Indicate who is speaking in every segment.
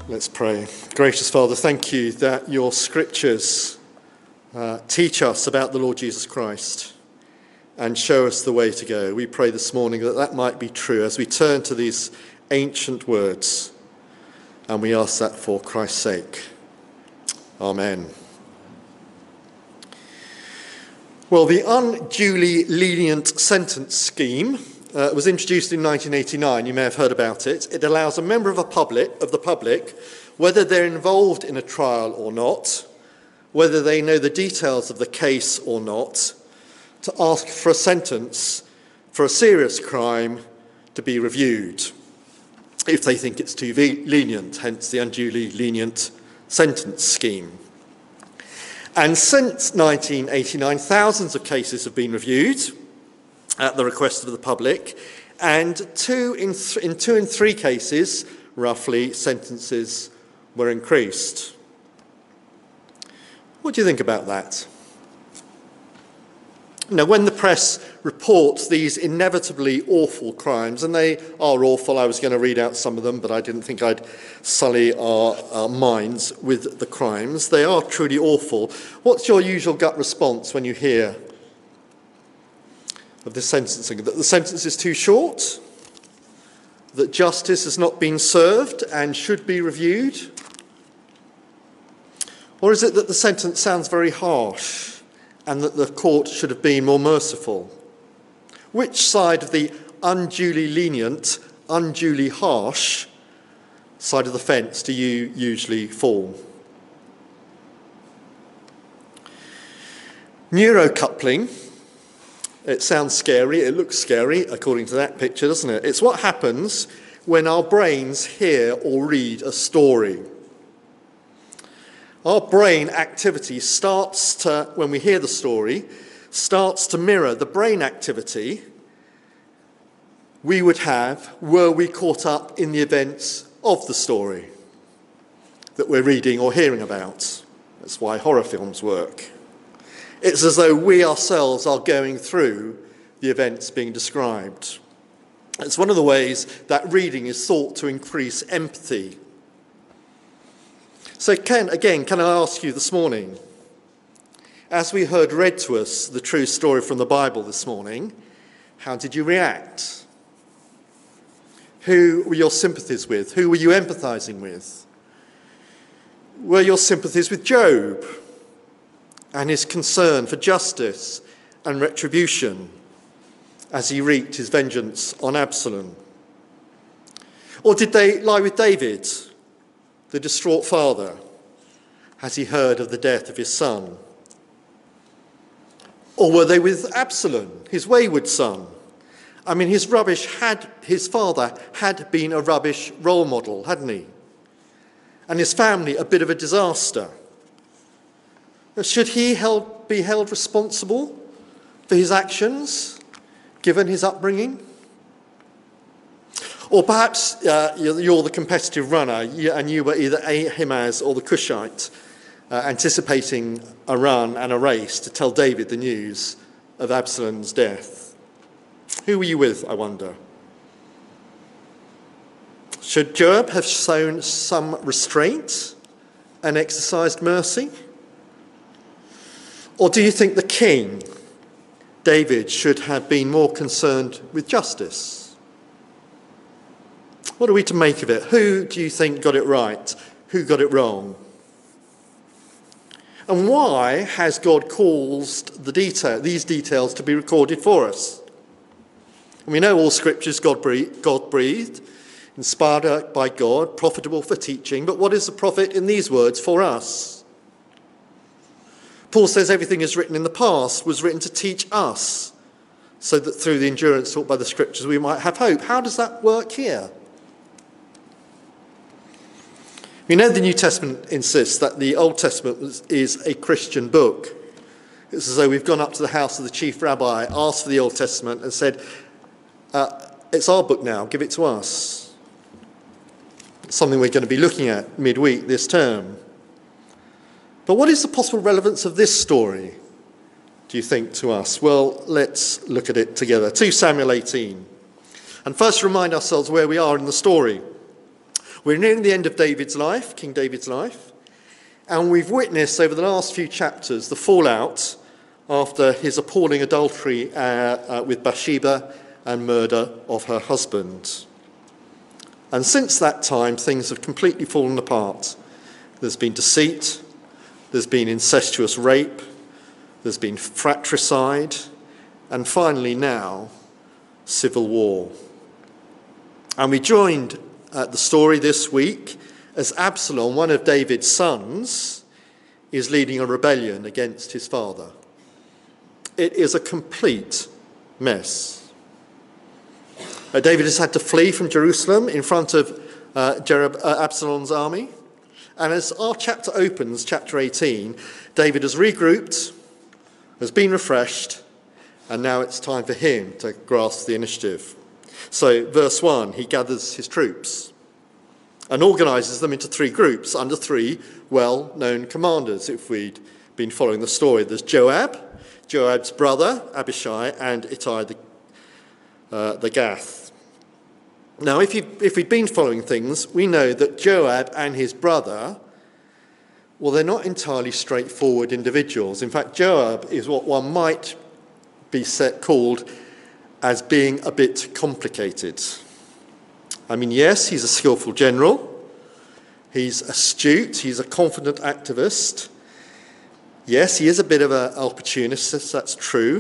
Speaker 1: Let's pray. Gracious Father, thank you that your scriptures teach us about the Lord Jesus Christ and show us the way to go. We pray this morning that that might be true as we turn to these ancient words, and we ask that for Christ's sake. Amen. Well, the unduly lenient sentence scheme was introduced in 1989. You may have heard about it. It allows a member of the public, whether they're involved in a trial or not, whether they know the details of the case or not, to ask for a sentence for a serious crime to be reviewed if they think it's too lenient, hence the unduly lenient sentence scheme. And since 1989, thousands of cases have been reviewed at the request of the public, and in two in three cases, roughly, sentences were increased. What do you think about that? Now, when the press reports these inevitably awful crimes, and they are awful, I was going to read out some of them, but I didn't think I'd sully our minds with the crimes. They are truly awful. What's your usual gut response when you hear of this sentencing? That the sentence is too short? That justice has not been served and should be reviewed? Or is it that the sentence sounds very harsh and that the court should have been more merciful? Which side of the unduly lenient, unduly harsh side of the fence do you usually fall? Neurocoupling. It sounds scary, it looks scary according to that picture, doesn't it? It's what happens when our brains hear or read a story. Our brain activity starts to, when we hear the story, starts to mirror the brain activity we would have were we caught up in the events of the story that we're reading or hearing about. That's why horror films work. It's as though we ourselves are going through the events being described. It's one of the ways that reading is thought to increase empathy. So can I ask you this morning, as we heard read to us the true story from the Bible this morning, how did you react? Who were your sympathies with? Who were you empathizing with? Were your sympathies with Job and his concern for justice and retribution as he wreaked his vengeance on Absalom? Or did they lie with David, the distraught father, as he heard of the death of his son? Or were they with Absalom, his wayward son? I mean, his father had been a rubbish role model, hadn't he? And his family a bit of a disaster. Should he be held responsible for his actions, given his upbringing? Or perhaps you're the competitive runner and you were either Ahimaaz or the Cushite, anticipating a run and a race to tell David the news of Absalom's death. Who were you with, I wonder? Should Joab have shown some restraint and exercised mercy? Or do you think the king, David, should have been more concerned with justice? What are we to make of it? Who do you think got it right? Who got it wrong? And why has God caused these details to be recorded for us? And we know all scriptures God breathed, inspired by God, profitable for teaching. But what is the profit in these words for us? Paul says everything is written in the past was written to teach us, so that through the endurance taught by the scriptures we might have hope. How does that work here? We know the New Testament insists that the Old Testament is a Christian book. It's as though we've gone up to the house of the chief rabbi, asked for the Old Testament and said, it's our book now, give it to us. It's something we're going to be looking at midweek this term. But what is the possible relevance of this story, do you think, to us? Well, let's look at it together. 2 Samuel 18. And first remind ourselves where we are in the story. We're nearing the end of David's life, King David's life, and we've witnessed over the last few chapters the fallout after his appalling adultery with Bathsheba and murder of her husband. And since that time, things have completely fallen apart. There's been deceit, there's been incestuous rape, there's been fratricide, and finally now, civil war. And we joined the story this week as Absalom, one of David's sons, is leading a rebellion against his father. It is a complete mess. David has had to flee from Jerusalem in front of Absalom's army. And as our chapter opens, chapter 18, David has regrouped, has been refreshed, and now it's time for him to grasp the initiative. So, verse 1, he gathers his troops and organises them into three groups under three well-known commanders, if we'd been following the story. There's Joab, Joab's brother, Abishai, and Ittai the Gath. Now, if we'd been following things, we know that Joab and his brother, well, they're not entirely straightforward individuals. In fact, Joab is what one might be called as being a bit complicated. I mean, yes, he's a skillful general. He's astute. He's a confident activist. Yes, he is a bit of an opportunist, that's true.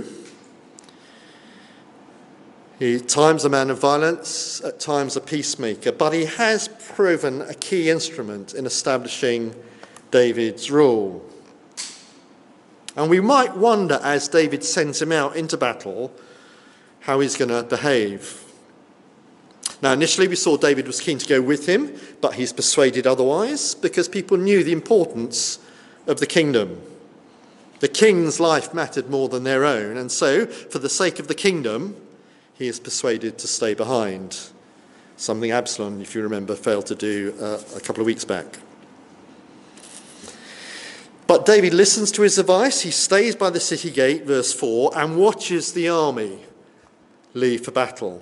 Speaker 1: He's at times a man of violence, at times a peacemaker, but he has proven a key instrument in establishing David's rule. And we might wonder, as David sends him out into battle, how he's going to behave. Now, initially we saw David was keen to go with him, but he's persuaded otherwise because people knew the importance of the kingdom. The king's life mattered more than their own, and so, for the sake of the kingdom, he is persuaded to stay behind. Something Absalom, if you remember, failed to do a couple of weeks back. But David listens to his advice. He stays by the city gate, verse 4, and watches the army leave for battle.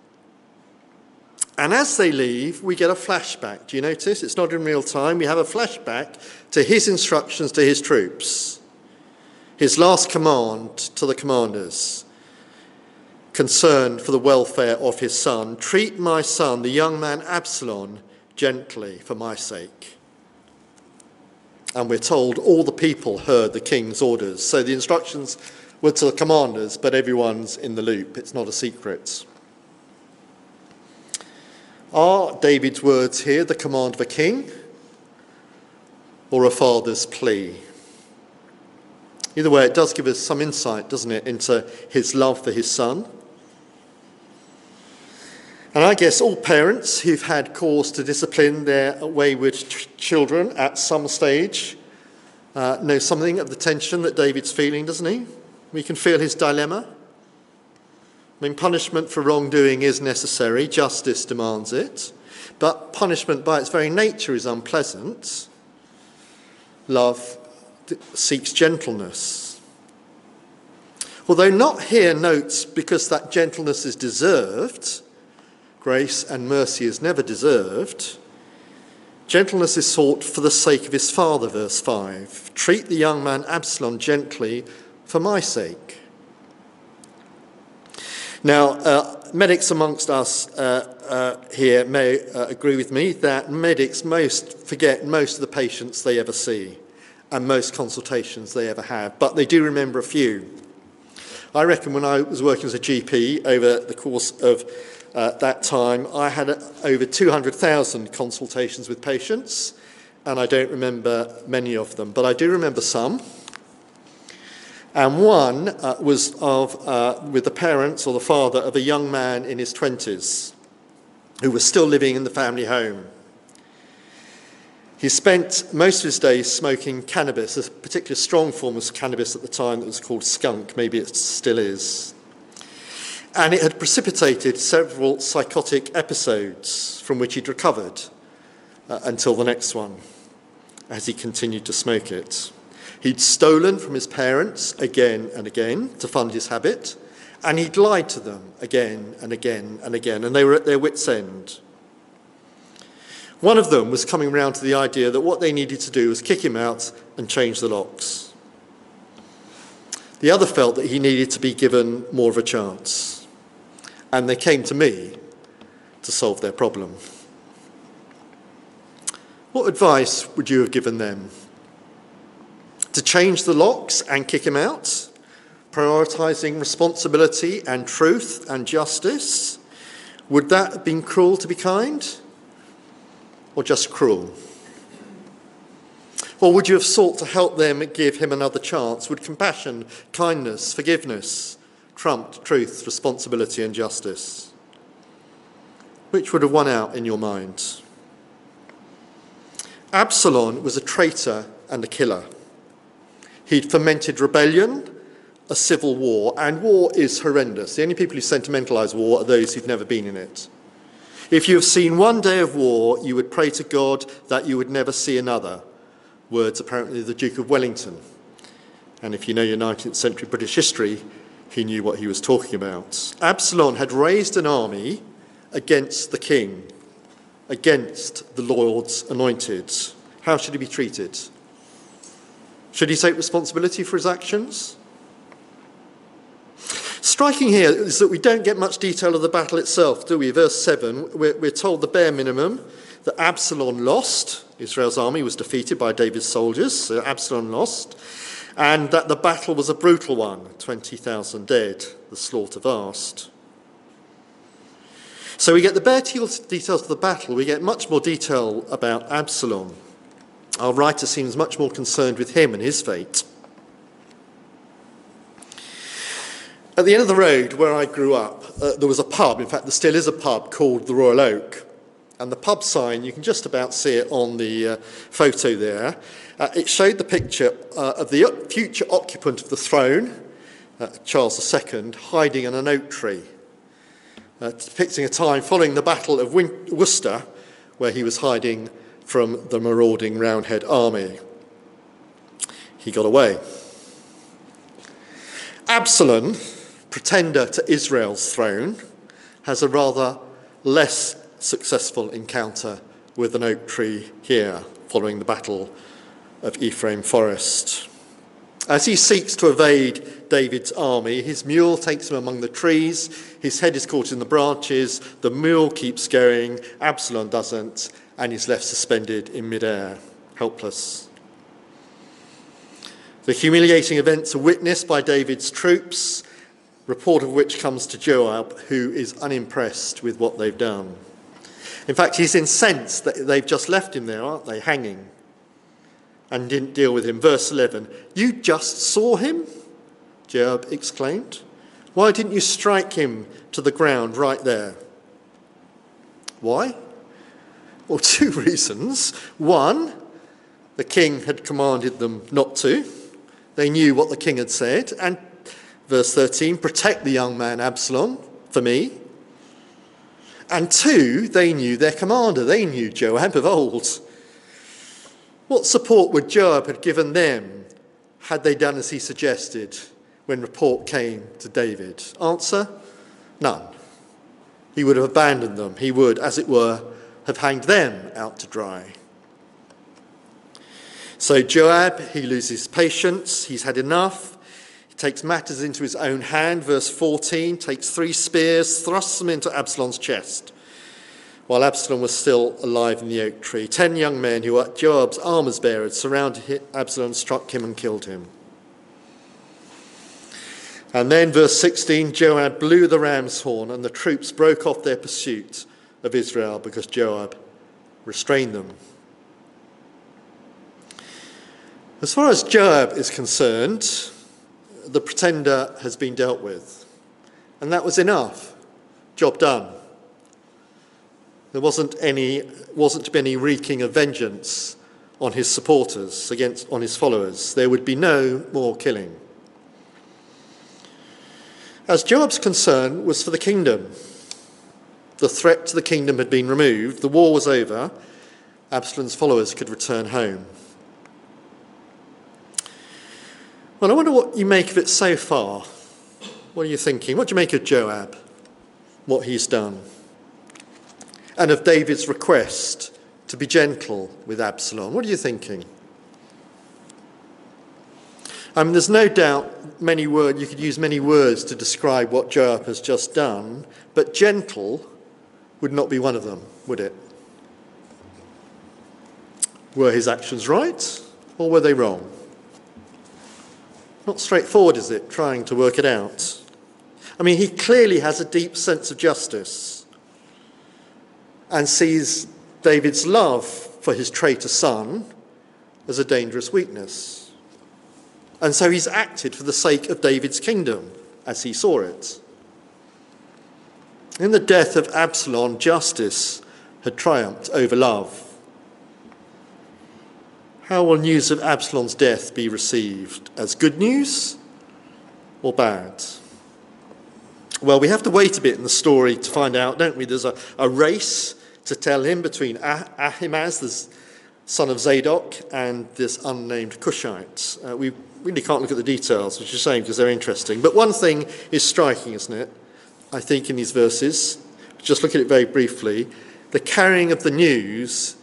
Speaker 1: And as they leave, we get a flashback. Do you notice? It's not in real time. We have a flashback to his instructions to his troops. His last command to the commanders, concern for the welfare of his son. Treat my son, the young man Absalom, gently for my sake. And we're told all the people heard the king's orders. So the instructions were to the commanders, but everyone's in the loop. It's not a secret. Are David's words here the command of a king or a father's plea? Either way, it does give us some insight, doesn't it, into his love for his son. And I guess all parents who've had cause to discipline their wayward children at some stage know something of the tension that David's feeling, doesn't he? We can feel his dilemma. I mean, punishment for wrongdoing is necessary, justice demands it, but punishment by its very nature is unpleasant. Love seeks gentleness. Although not here notes because that gentleness is deserved, grace and mercy is never deserved, gentleness is sought for the sake of his father, verse 5. Treat the young man Absalom gently for my sake. Now, medics amongst us here may agree with me that medics forget most of the patients they ever see and most consultations they ever have, but they do remember a few. I reckon when I was working as a GP over the course of that time, I had over 200,000 consultations with patients, and I don't remember many of them, but I do remember some. And one was with the parents or the father of a young man in his 20s who was still living in the family home. He spent most of his days smoking cannabis, a particularly strong form of cannabis at the time that was called skunk. Maybe it still is. And it had precipitated several psychotic episodes from which he'd recovered until the next one, as he continued to smoke it. He'd stolen from his parents again and again to fund his habit, and he'd lied to them again and again and again, and they were at their wits' end. One of them was coming round to the idea that what they needed to do was kick him out and change the locks. The other felt that he needed to be given more of a chance. And they came to me to solve their problem. What advice would you have given them? To change the locks and kick him out? Prioritising responsibility and truth and justice? Would that have been cruel to be kind? Or just cruel? Or would you have sought to help them give him another chance? Would compassion, kindness, forgiveness trumped truth, responsibility and justice? Which would have won out in your mind? Absalom was a traitor and a killer. He'd fomented rebellion, a civil war, and war is horrendous. The only people who sentimentalise war are those who've never been in it. If you have seen one day of war, you would pray to God that you would never see another. Words apparently of the Duke of Wellington. And if you know your 19th century British history, he knew what he was talking about. Absalom had raised an army against the king, against the Lord's anointed. How should he be treated? Should he take responsibility for his actions? Striking here is that we don't get much detail of the battle itself, do we? Verse 7, we're told the bare minimum, that Absalom lost. Israel's army was defeated by David's soldiers, so Absalom lost. And that the battle was a brutal one, 20,000 dead, the slaughter vast. So we get the bare details of the battle. We get much more detail about Absalom. Our writer seems much more concerned with him and his fate. At the end of the road where I grew up, there was a pub. In fact, there still is a pub called the Royal Oak. And the pub sign, you can just about see it on the photo there. It showed the picture of the future occupant of the throne, Charles II, hiding in an oak tree, depicting a time following the Battle of Worcester, where he was hiding from the marauding Roundhead army. He got away. Absalom, pretender to Israel's throne, has a rather less successful encounter with an oak tree here, following the Battle of Ephraim Forest. As he seeks to evade David's army, his mule takes him among the trees, his head is caught in the branches, the mule keeps going, Absalom doesn't, and he's left suspended in midair, helpless. The humiliating events are witnessed by David's troops, report of which comes to Joab, who is unimpressed with what they've done. In fact, he's incensed that they've just left him there, aren't they, hanging, and didn't deal with him. Verse 11, "You just saw him?" Joab exclaimed. "Why didn't you strike him to the ground right there?" Why? Well, two reasons. One, the king had commanded them not to. They knew what the king had said. And verse 13, "Protect the young man Absalom for me." And two, they knew their commander. They knew Joab of old. What support would Joab have given them had they done as he suggested when report came to David? Answer, none. He would have abandoned them. He would, as it were, have hanged them out to dry. So Joab, he loses patience. He's had enough. He takes matters into his own hand. Verse 14, takes 3 spears, thrusts them into Absalom's chest, while Absalom was still alive in the oak tree. 10 young men who were Joab's armors bearers surrounded Absalom, struck him and killed him. And then verse 16, Joab blew the ram's horn and the troops broke off their pursuit of Israel because Joab restrained them. As far as Joab is concerned, the pretender has been dealt with. And that was enough. Job done. There wasn't to be any wreaking of vengeance on his supporters, on his followers. There would be no more killing. As Joab's concern was for the kingdom. The threat to the kingdom had been removed. The war was over. Absalom's followers could return home. Well, I wonder what you make of it so far. What are you thinking? What do you make of Joab? What he's done? And of David's request to to be gentle with Absalom. What are you thinking? There's no doubt you could use many words to describe what Joab has just done, but gentle would not be one of them, would it? Were his actions right, or were they wrong? Not straightforward, is it, trying to work it out? He clearly has a deep sense of justice and sees David's love for his traitor son as a dangerous weakness. And so he's acted for the sake of David's kingdom, as he saw it. In the death of Absalom, justice had triumphed over love. How will news of Absalom's death be received? As good news or bad? Well, we have to wait a bit in the story to find out, don't we? There's a race to tell him between Ahimaaz, the son of Zadok, and this unnamed Cushite. We really can't look at the details, which is a shame because they're interesting. But one thing is striking, isn't it? I think in these verses, just look at it very briefly, the carrying of the news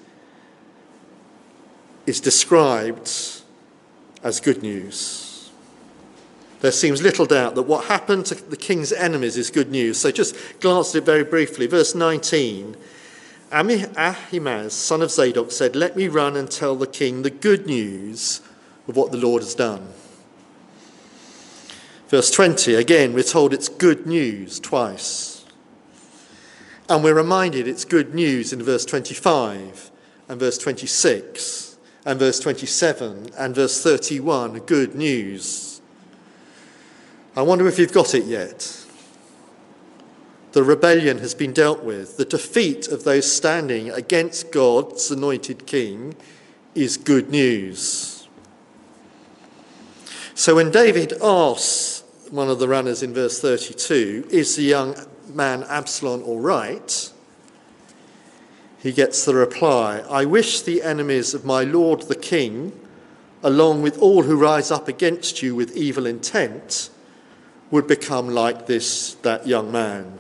Speaker 1: is described as good news. There seems little doubt that what happened to the king's enemies is good news. So just glance at it very briefly. Verse 19, Ahimaaz, son of Zadok, said, "Let me run and tell the king the good news of what the Lord has done." Verse 20, again, we're told it's good news twice. And we're reminded it's good news in verse 25 and verse 26 and verse 27 and verse 31, good news. I wonder if you've got it yet. The rebellion has been dealt with. The defeat of those standing against God's anointed king is good news. So when David asks one of the runners in verse 32, is the young man Absalom all right? He gets the reply, "I wish the enemies of my lord the king, along with all who rise up against you with evil intent, would become like that young man."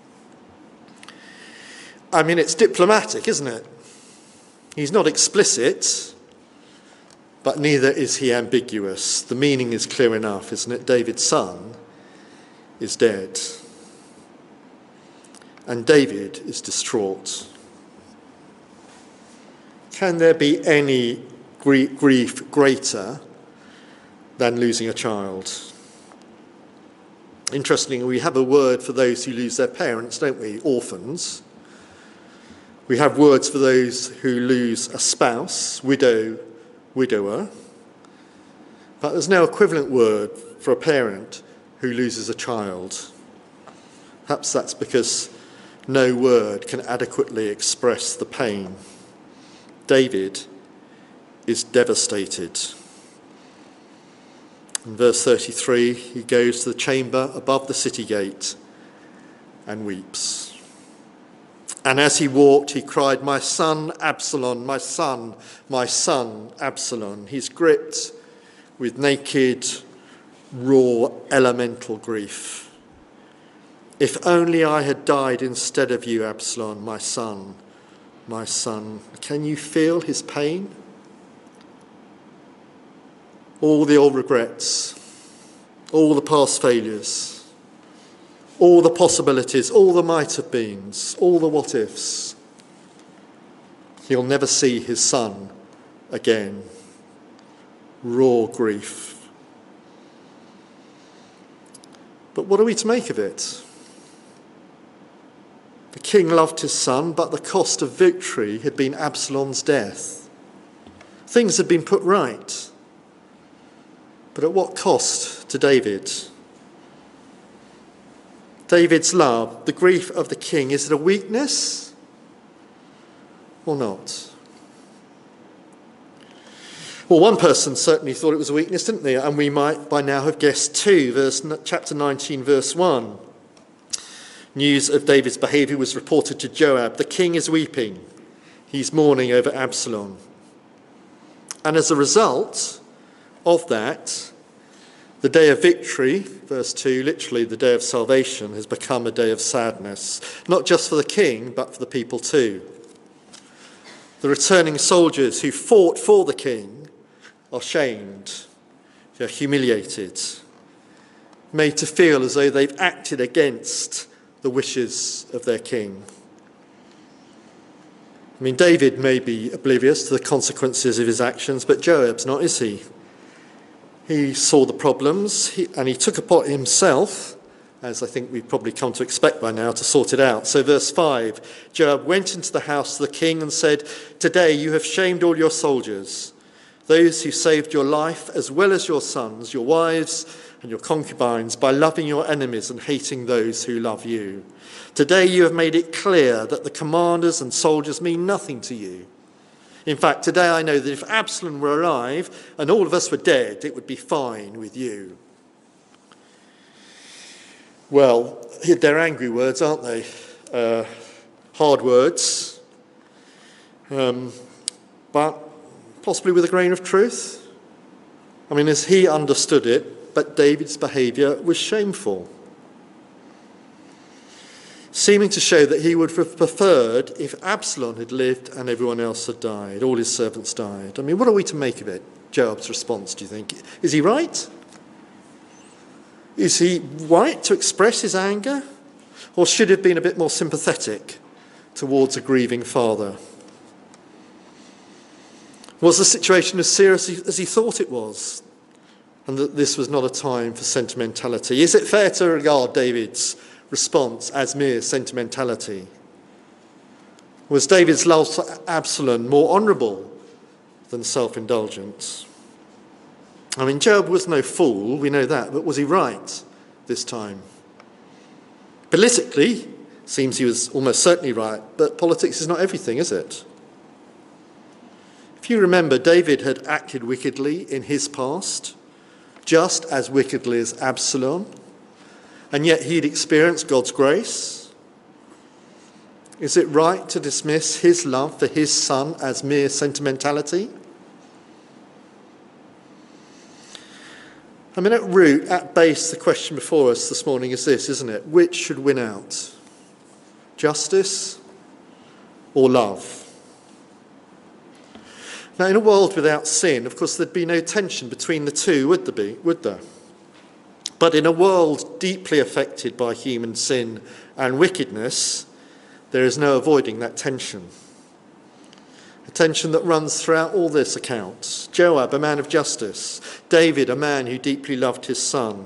Speaker 1: It's diplomatic, isn't it? He's not explicit, but neither is he ambiguous. The meaning is clear enough, isn't it? David's son is dead. And David is distraught. Can there be any grief greater than losing a child? Interestingly, we have a word for those who lose their parents, don't we? Orphans. We have words for those who lose a spouse, widow, widower. But there's no equivalent word for a parent who loses a child. Perhaps that's because no word can adequately express the pain. David is devastated. In verse 33, he goes to the chamber above the city gate and weeps. And as he walked, he cried, "My son Absalom, my son Absalom." He's gripped with naked, raw, elemental grief. "If only I had died instead of you, Absalom, my son, my son." Can you feel his pain? All the old regrets, all the past failures, all the possibilities, all the might have beens, all the what ifs. He'll never see his son again. Raw grief. But what are we to make of it? The king loved his son, but the cost of victory had been Absalom's death. Things had been put right. But at what cost to David? David's love, the grief of the king, is it a weakness or not? Well, one person certainly thought it was a weakness, didn't they? And we might by now have guessed too. Chapter 19, verse 1. News of David's behaviour was reported to Joab. The king is weeping. He's mourning over Absalom. And as a result of that, the day of victory, verse 2, literally the day of salvation, has become a day of sadness, not just for the king, but for the people too. The returning soldiers who fought for the king are shamed, they're humiliated, made to feel as though they've acted against the wishes of their king. I mean, David may be oblivious to the consequences of his actions, but Joab's not, is he? He saw the problems and he took upon himself, as I think we've probably come to expect by now, to sort it out. So verse 5, Joab went into the house of the king and said, "Today you have shamed all your soldiers, those who saved your life, as well as your sons, your wives, and your concubines, by loving your enemies and hating those who love you. Today you have made it clear that the commanders and soldiers mean nothing to you. In fact, today I know that if Absalom were alive and all of us were dead, it would be fine with you." Well, they're angry words, aren't they? Hard words, but possibly with a grain of truth. I mean, as he understood it, but David's behaviour was shameful, seeming to show that he would have preferred if Absalom had lived and everyone else had died, all his servants died. I mean, what are we to make of it? Joab's response, do you think? Is he right? Is he right to express his anger? Or should he have been a bit more sympathetic towards a grieving father? Was the situation as serious as he thought it was? And that this was not a time for sentimentality? Is it fair to regard David's response as mere sentimentality? Was David's love for Absalom more honourable than self-indulgent? I mean, Joab was no fool, we know that, but was he right this time? Politically, seems he was almost certainly right, but politics is not everything, is it? If you remember, David had acted wickedly in his past, just as wickedly as Absalom, and yet he'd experienced God's grace. Is it right to dismiss his love for his son as mere sentimentality? I mean, at root, at base, the question before us this morning is this, isn't it? Which should win out? Justice or love? Now, in a world without sin, of course, there'd be no tension between the two, would there? But in a world deeply affected by human sin and wickedness, there is no avoiding that tension. A tension that runs throughout all this account. Joab, a man of justice. David, a man who deeply loved his son.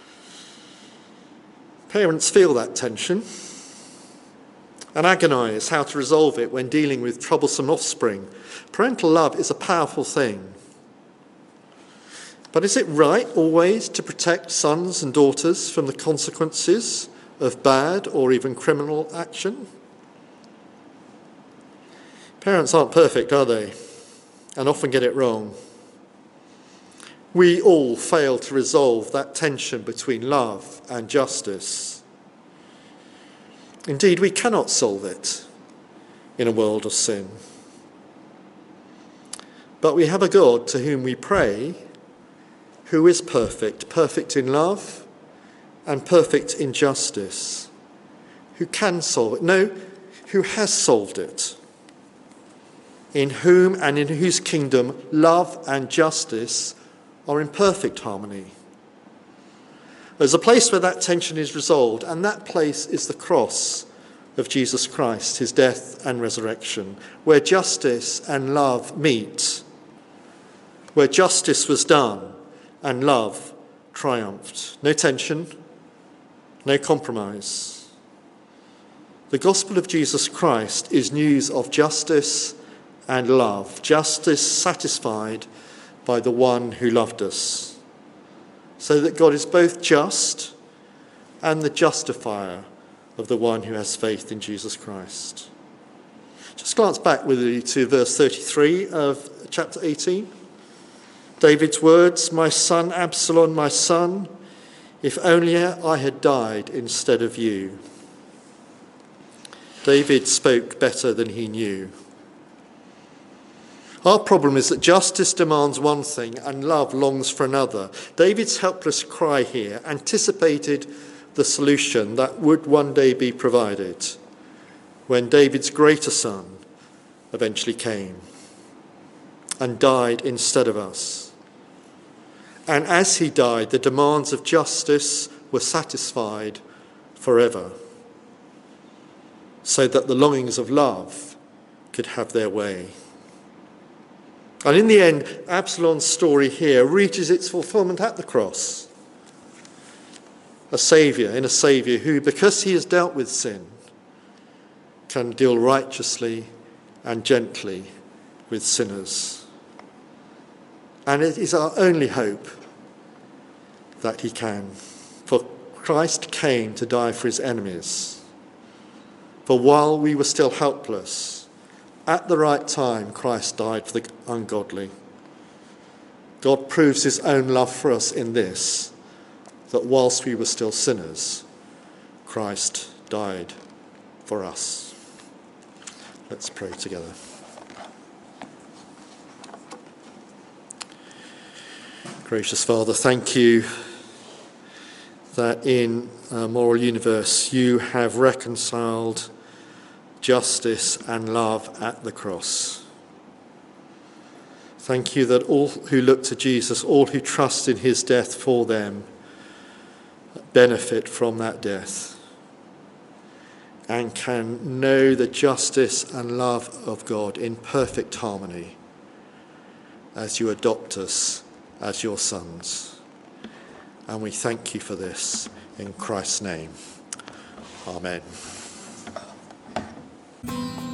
Speaker 1: Parents feel that tension and agonise how to resolve it when dealing with troublesome offspring. Parental love is a powerful thing. But is it right always to protect sons and daughters from the consequences of bad or even criminal action? Parents aren't perfect, are they? And often get it wrong. We all fail to resolve that tension between love and justice. Indeed, we cannot solve it in a world of sin. But we have a God to whom we pray, who is perfect, perfect in love and perfect in justice, who can solve it. No, who has solved it, in whom and in whose kingdom love and justice are in perfect harmony. There's a place where that tension is resolved, and that place is the cross of Jesus Christ, his death and resurrection, where justice and love meet, where justice was done and love triumphed. No tension, no compromise. The gospel of Jesus Christ is news of justice and love, justice satisfied by the one who loved us, so that God is both just and the justifier of the one who has faith in Jesus Christ. Just glance back with you to verse 33 of chapter 18. David's words, "My son Absalom, my son, if only I had died instead of you." David spoke better than he knew. Our problem is that justice demands one thing and love longs for another. David's helpless cry here anticipated the solution that would one day be provided when David's greater son eventually came and died instead of us. And as he died, the demands of justice were satisfied forever, so that the longings of love could have their way. And in the end, Absalom's story here reaches its fulfillment at the cross. A saviour who, because he has dealt with sin, can deal righteously and gently with sinners. And it is our only hope that he can. For Christ came to die for his enemies. For while we were still helpless, at the right time, Christ died for the ungodly. God proves his own love for us in this, that whilst we were still sinners, Christ died for us. Let's pray together. Gracious Father, thank you that in a moral universe you have reconciled justice and love at the cross. Thank you that all who look to Jesus, all who trust in his death for them, benefit from that death and can know the justice and love of God in perfect harmony as you adopt us as your sons. And we thank you for this in Christ's name. Amen.